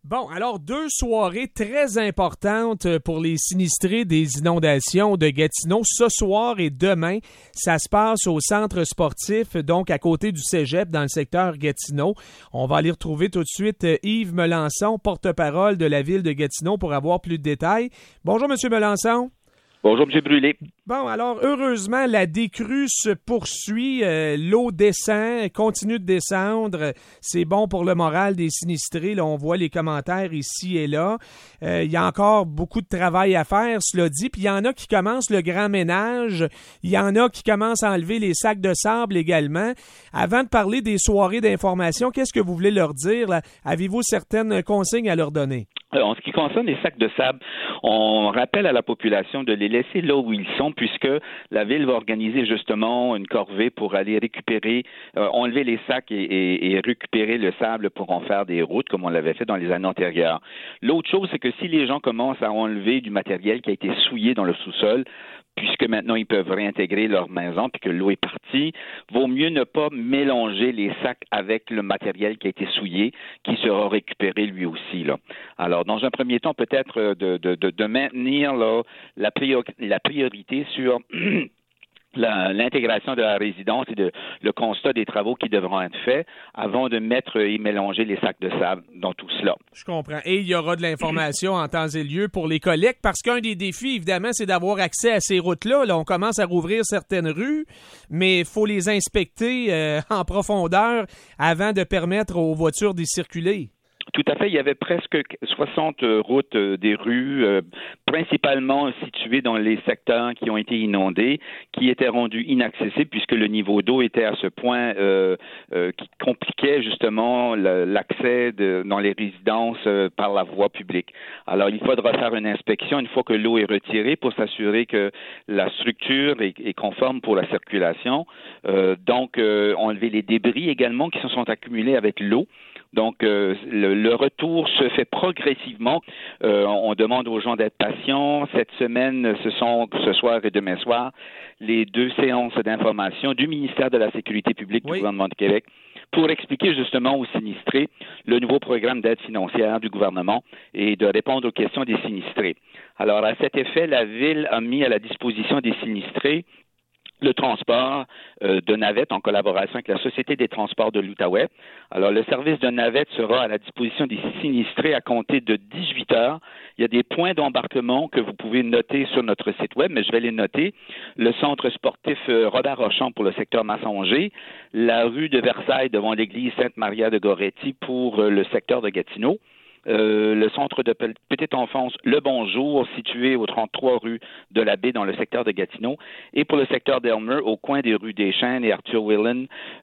Bon, alors 2 soirées très importantes pour les sinistrés des inondations de Gatineau. Ce soir et demain, ça se passe au centre sportif, donc à côté du Cégep, dans le secteur Gatineau. On va aller retrouver tout de suite Yves Melançon, porte-parole de la ville de Gatineau, pour avoir plus de détails. Bonjour, M. Melançon. Bonjour, M. Brûlé. Bon, alors, heureusement, la décrue se poursuit. L'eau descend, continue de descendre. C'est bon pour le moral des sinistrés. Là, on voit les commentaires ici et là. Il y a encore beaucoup de travail à faire, cela dit. Puis il y en a qui commencent le grand ménage. Il y en a qui commencent à enlever les sacs de sable également. Avant de parler des soirées d'information, qu'est-ce que vous voulez leur dire, là? Avez-vous certaines consignes à leur donner? En ce qui concerne les sacs de sable, on rappelle à la population de les laisser là où ils sont, puisque la ville va organiser justement une corvée pour aller récupérer, enlever les sacs et récupérer le sable pour en faire des routes, comme on l'avait fait dans les années antérieures. L'autre chose, c'est que si les gens commencent à enlever du matériel qui a été souillé dans le sous-sol, puisque maintenant ils peuvent réintégrer leur maison puis que l'eau est partie, vaut mieux ne pas mélanger les sacs avec le matériel qui a été souillé, qui sera récupéré lui aussi, là. Alors, dans un premier temps, peut-être de maintenir là, la priorité sur l'intégration de la résidence et le constat des travaux qui devront être faits avant de mettre et mélanger les sacs de sable dans tout cela. Je comprends. Et il y aura de l'information en temps et lieu pour les collectes, parce qu'un des défis, évidemment, c'est d'avoir accès à ces routes-là. Là, on commence à rouvrir certaines rues, mais il faut les inspecter en profondeur avant de permettre aux voitures d'y circuler. Tout à fait. Il y avait presque 60 routes des rues, principalement situées dans les secteurs qui ont été inondés, qui étaient rendus inaccessibles puisque le niveau d'eau était à ce point qui compliquait justement l'accès dans les résidences par la voie publique. Alors, il faudra faire une inspection une fois que l'eau est retirée pour s'assurer que la structure est conforme pour la circulation. Donc, enlever les débris également qui se sont accumulés avec l'eau. Donc, le retour se fait progressivement. On demande aux gens d'être patients. Cette semaine, ce sont ce soir et demain soir les 2 séances d'information du ministère de la Sécurité publique du gouvernement du Québec pour expliquer justement aux sinistrés le nouveau programme d'aide financière du gouvernement et de répondre aux questions des sinistrés. Alors, à cet effet, la Ville a mis à la disposition des sinistrés le transport de navettes en collaboration avec la Société des transports de l'Outaouais. Alors, le service de navette sera à la disposition des sinistrés à compter de 18 heures. Il y a des points d'embarquement que vous pouvez noter sur notre site web, mais je vais les noter. Le centre sportif Robert Rochon pour le secteur Massonger, la rue de Versailles devant l'église Sainte-Maria de Goretti pour le secteur de Gatineau, le centre de petite enfance Le Bonjour, situé au 33 rue de la Baie dans le secteur de Gatineau, et pour le secteur d'Elmer, au coin des rues des Chênes et Arthur Whelan,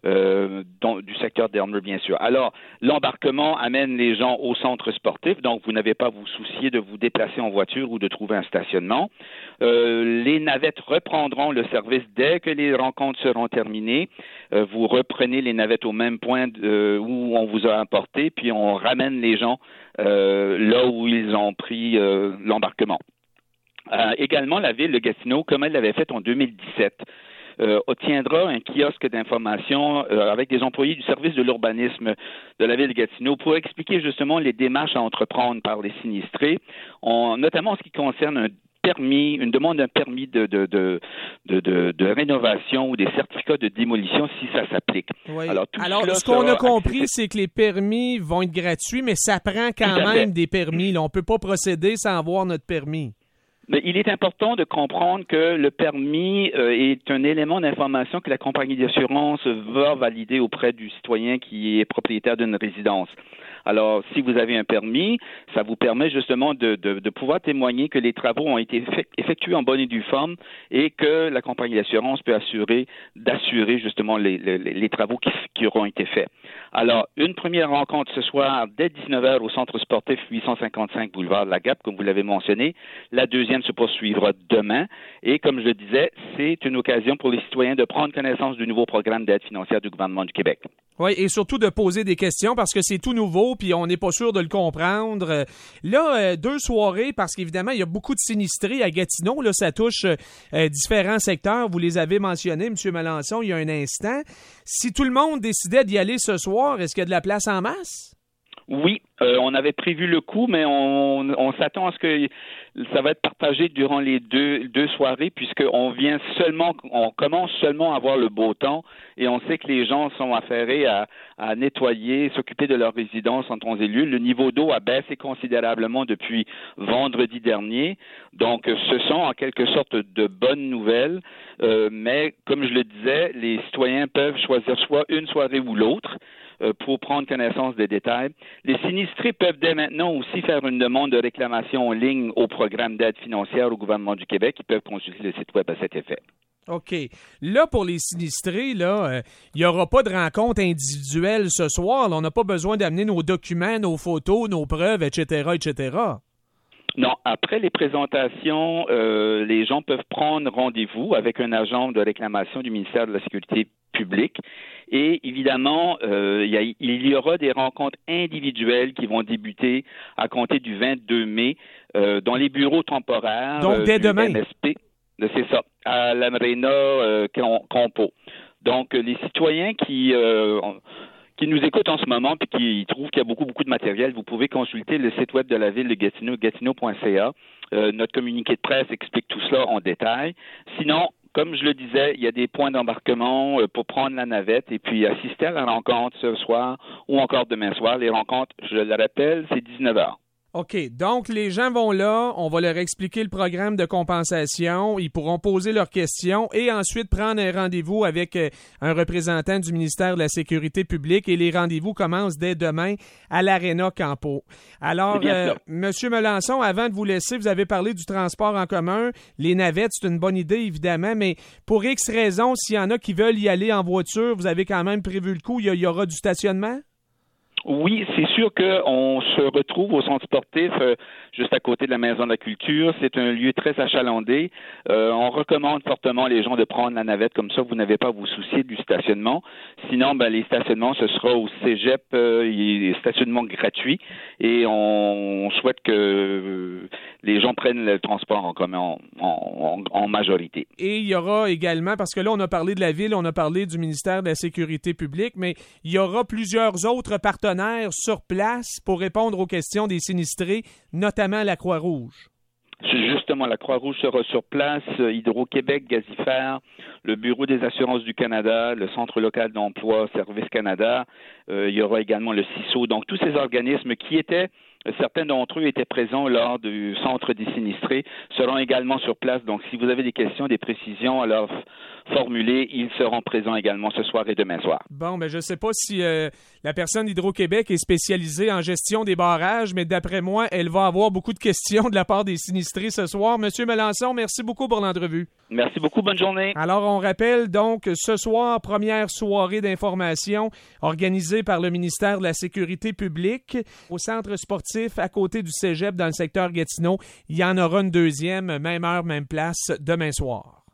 du secteur d'Elmer, bien sûr. Alors, l'embarquement amène les gens au centre sportif, donc vous n'avez pas à vous soucier de vous déplacer en voiture ou de trouver un stationnement. Les navettes reprendront le service dès que les rencontres seront terminées. Vous reprenez les navettes au même point où on vous a apporté, puis on ramène les gens là où ils ont pris l'embarquement. Également, la ville de Gatineau, comme elle l'avait fait en 2017, obtiendra un kiosque d'information avec des employés du service de l'urbanisme de la ville de Gatineau pour expliquer justement les démarches à entreprendre par les sinistrés, notamment en ce qui concerne une demande d'un permis de rénovation ou des certificats de démolition si ça s'applique. Oui. Alors ce qu'on a compris, c'est que les permis vont être gratuits, mais ça prend quand même des permis. Là, on ne peut pas procéder sans avoir notre permis. Mais il est important de comprendre que le permis est un élément d'information que la compagnie d'assurance va valider auprès du citoyen qui est propriétaire d'une résidence. Alors, si vous avez un permis, ça vous permet justement de pouvoir témoigner que les travaux ont été effectués en bonne et due forme et que la compagnie d'assurance peut d'assurer justement les travaux qui auront été faits. Alors, une première rencontre ce soir dès 19h au centre sportif 855 boulevard de la Gap, comme vous l'avez mentionné. La deuxième se poursuivra demain. Et comme je le disais, c'est une occasion pour les citoyens de prendre connaissance du nouveau programme d'aide financière du gouvernement du Québec. Oui, et surtout de poser des questions parce que c'est tout nouveau puis on n'est pas sûr de le comprendre. Là, 2 soirées parce qu'évidemment, il y a beaucoup de sinistrés à Gatineau. Là, ça touche différents secteurs. Vous les avez mentionnés, M. Melançon, il y a un instant. Si tout le monde décidait d'y aller ce soir, est-ce qu'il y a de la place en masse? Oui, on avait prévu le coup, mais on s'attend à ce que ça va être partagé durant les deux soirées, puisqu'on commence seulement à avoir le beau temps, et on sait que les gens sont affairés à nettoyer, s'occuper de leur résidence en temps et lieu. Le niveau d'eau a baissé considérablement depuis vendredi dernier, donc ce sont en quelque sorte de bonnes nouvelles, mais comme je le disais, les citoyens peuvent choisir soit une soirée ou l'autre pour prendre connaissance des détails. Les sinistrés peuvent dès maintenant aussi faire une demande de réclamation en ligne au programme d'aide financière au gouvernement du Québec. Ils peuvent consulter le site web à cet effet. OK. Là, pour les sinistrés, là, il n'y aura pas de rencontre individuelle ce soir. Là, on n'a pas besoin d'amener nos documents, nos photos, nos preuves, etc., etc. Non, après les présentations, les gens peuvent prendre rendez-vous avec un agent de réclamation du ministère de la Sécurité publique. Et évidemment, il y aura des rencontres individuelles qui vont débuter à compter du 22 mai dans les bureaux temporaires. Donc, dès demain. MSP. C'est ça, à l'Aréna Compo. Donc, les citoyens qui nous écoutent en ce moment et qui trouvent qu'il y a beaucoup de matériel, vous pouvez consulter le site web de la ville de Gatineau, gatineau.ca. Notre communiqué de presse explique tout cela en détail. Sinon, comme je le disais, il y a des points d'embarquement pour prendre la navette et puis assister à la rencontre ce soir ou encore demain soir. Les rencontres, je le rappelle, c'est 19h. OK. Donc, les gens vont là, on va leur expliquer le programme de compensation, ils pourront poser leurs questions et ensuite prendre un rendez-vous avec un représentant du ministère de la Sécurité publique et les rendez-vous commencent dès demain à l'Aréna Campo. Alors, Monsieur Melançon, avant de vous laisser, vous avez parlé du transport en commun. Les navettes, c'est une bonne idée, évidemment, mais pour X raisons, s'il y en a qui veulent y aller en voiture, vous avez quand même prévu le coup, il y aura du stationnement? Oui, c'est sûr qu'on se retrouve au centre sportif juste à côté de la Maison de la Culture. C'est un lieu très achalandé. On recommande fortement les gens de prendre la navette, comme ça vous n'avez pas à vous soucier du stationnement. Sinon, les stationnements, ce sera au Cégep, stationnement gratuit et on souhaite que les gens prennent le transport en commun en majorité. Et il y aura également, parce que là, on a parlé de la ville, on a parlé du ministère de la Sécurité publique, mais il y aura plusieurs autres partenaires sur place pour répondre aux questions des sinistrés, notamment la Croix-Rouge. Justement, la Croix-Rouge sera sur place, Hydro-Québec, Gazifère, le Bureau des assurances du Canada, le Centre local d'emploi, Service Canada, il y aura également le CISO. Donc, tous ces organismes qui certains d'entre eux étaient présents lors du Centre des sinistrés, seront également sur place. Donc, si vous avez des questions, des précisions à leur formuler, ils seront présents également ce soir et demain soir. Bon, je ne sais pas si la personne d'Hydro-Québec est spécialisée en gestion des barrages, mais d'après moi, elle va avoir beaucoup de questions de la part des sinistrés ce soir. Monsieur Melançon, merci beaucoup pour l'entrevue. Merci beaucoup, bonne journée. Alors, on rappelle donc ce soir, première soirée d'information organisée par le ministère de la Sécurité publique au centre sportif à côté du Cégep dans le secteur Gatineau. Il y en aura une deuxième, même heure, même place, demain soir.